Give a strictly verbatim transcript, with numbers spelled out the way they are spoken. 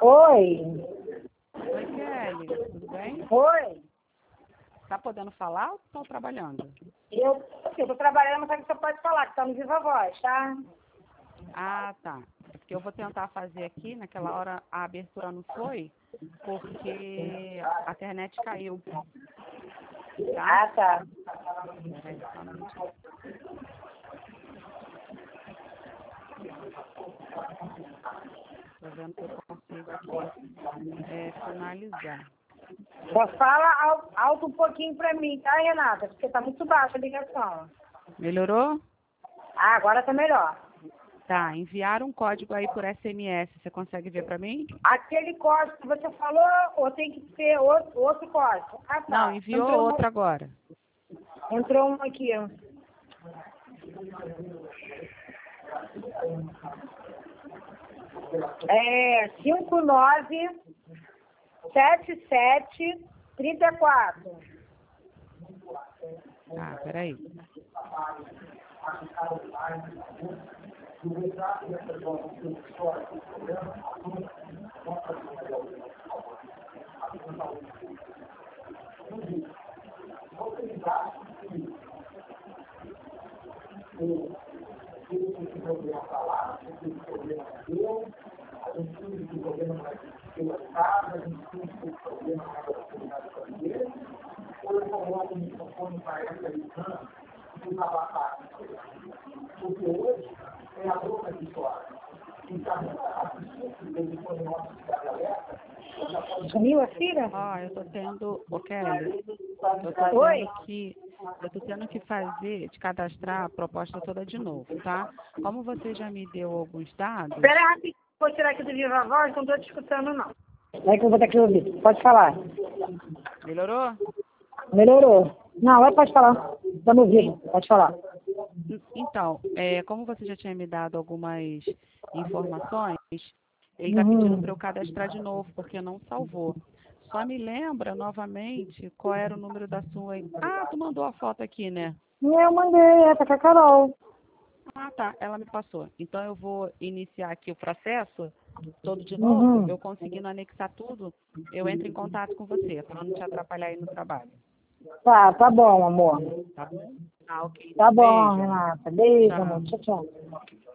Oi. Oi, Kelly. Tudo bem? Oi. Tá podendo falar ou estão trabalhando? Eu estou trabalhando, mas sabe que você pode falar, que está no Viva Voz, tá? Ah, tá. É porque eu vou tentar fazer aqui, naquela hora a abertura não foi, porque a internet caiu. Tá? Ah, tá. Peraí, só um minutinho. Tô vendo se eu consigo aqui é, finalizar. Só fala al- alto um pouquinho para mim, tá, Renata? Porque tá muito baixa a ligação. Melhorou? Ah, agora tá melhor. Tá, enviaram um código aí por S M S. Você consegue ver pra mim? Aquele código que você falou, ou tem que ser outro, outro código? Ah, tá. Não, enviou Entrou um- outro agora. Entrou um aqui. É cinco nove sete sete três quatro. Tá, peraí. Sumiu a filha? Ó, eu tô tendo, ô Kelly, eu tô Oi? tendo que, eu tô tendo que fazer, de cadastrar a proposta toda de novo, tá? Como você já me deu alguns dados, Espera aí rapidinho, vou tirar aqui do Viva Voz, não estou te escutando não. É que eu vou ter que ouvir. Pode falar. melhorou? Melhorou. Não, vai, pode falar. Estamos ouvindo. Pode falar. Então, é, como você já tinha me dado algumas informações, ele está Uhum. pedindo para eu cadastrar de novo, porque não salvou. Só me lembra novamente qual era o número da sua. Ah, tu mandou a foto aqui, né? Eu mandei, essa com a Carol. Ah, tá, ela me passou. Então eu vou iniciar aqui o processo todo de novo. Uhum. Eu conseguindo anexar tudo, eu entro em contato com você, para não te atrapalhar aí no trabalho. Tá, tá bom, amor. Tá bom? Ah, ok. Tá bom, Beijo. Renata. Beijo, Tchau. amor. Tchau, tchau.